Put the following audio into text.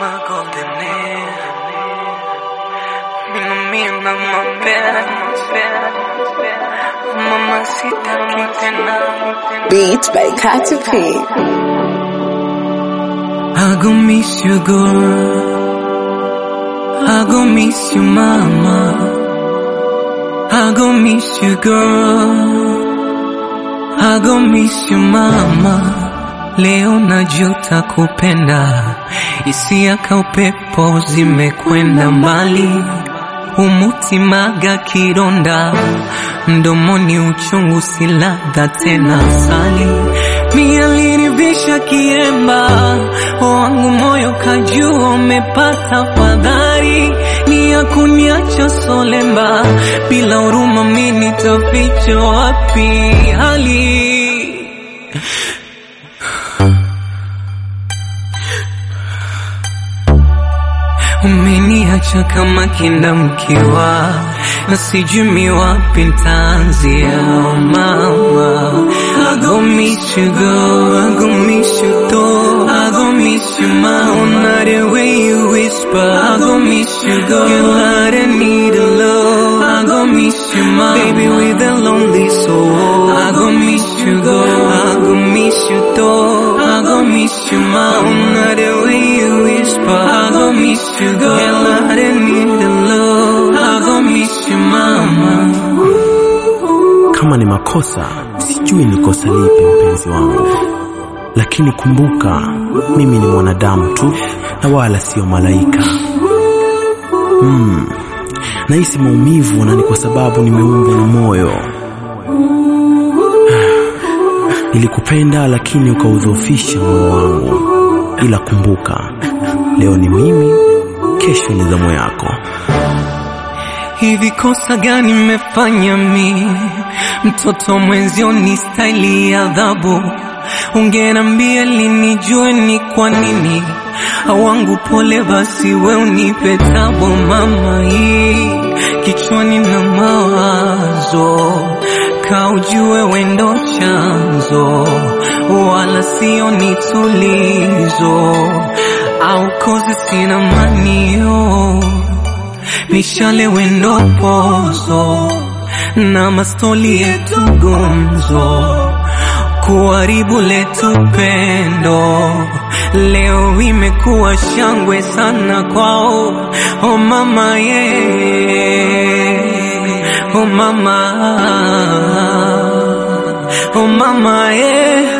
my golden hair. Me na mapera, mamacita kitena. Beats by Katy P. I gon' miss you, girl. I gon' miss you, mama. I gon' miss you, girl. I gon' miss you, mama. Leo najuta kupenda, hisia ka upepo zimekwenda mbali. Umutimaga kidonda, mdomoni uchungu si ladha tena asali. Mi alinivisha kiemba, wangu moyo kajua umepata fadhari. Ni ya kuniacha solemba, bila huruma mimi nitaficha wapi hali. Umeniacha kama kinda mkiwa, na sijui wapi nitaanzia, mama. I gon' miss you, girl. I gon' miss you, though. I gon' miss you, mama. The way you whisper, I gon' miss you, girl. Girl, I don't need a love. I gon' miss you, mama. Baby with a lonely soul. I gon' miss you, girl. I gon' miss you, though. I gon' miss you, mama. The way you whisper, I gon' miss you, girl. Girl, I don't need a love. I gon' miss you, mama. Kama ni makosa, sijui ni kosa lipi mpenzi wangu. Lakini kumbuka, mimi ni mwanadamu tu, na wala sio malaika. Nahisi maumivu na ni kwa sababu nimeumbwa na moyo. Nilikupenda lakini ukaudhoofisha moyo wangu. Ila kumbuka, leo ni mimi, kesho ni zamu yako. Hivi kosa gani nimefanya mimi? Mtoto mwenzio ni staili ya adhabu. Ungeniambia linijue ni kwa nini. Wangu pole basi we unipe tabu, mama. Hii kichwani na mawazo, kaujue wendo chanzo, wala sio nitulizo. Au kozi sina manio, mishale wendo pozo, na mastoli yetu gumzo, kuharibu letu pendo. Leo imekuwa shangwe sana kwao. Oh mama, yeah. Oh mama, oh mama, yeah.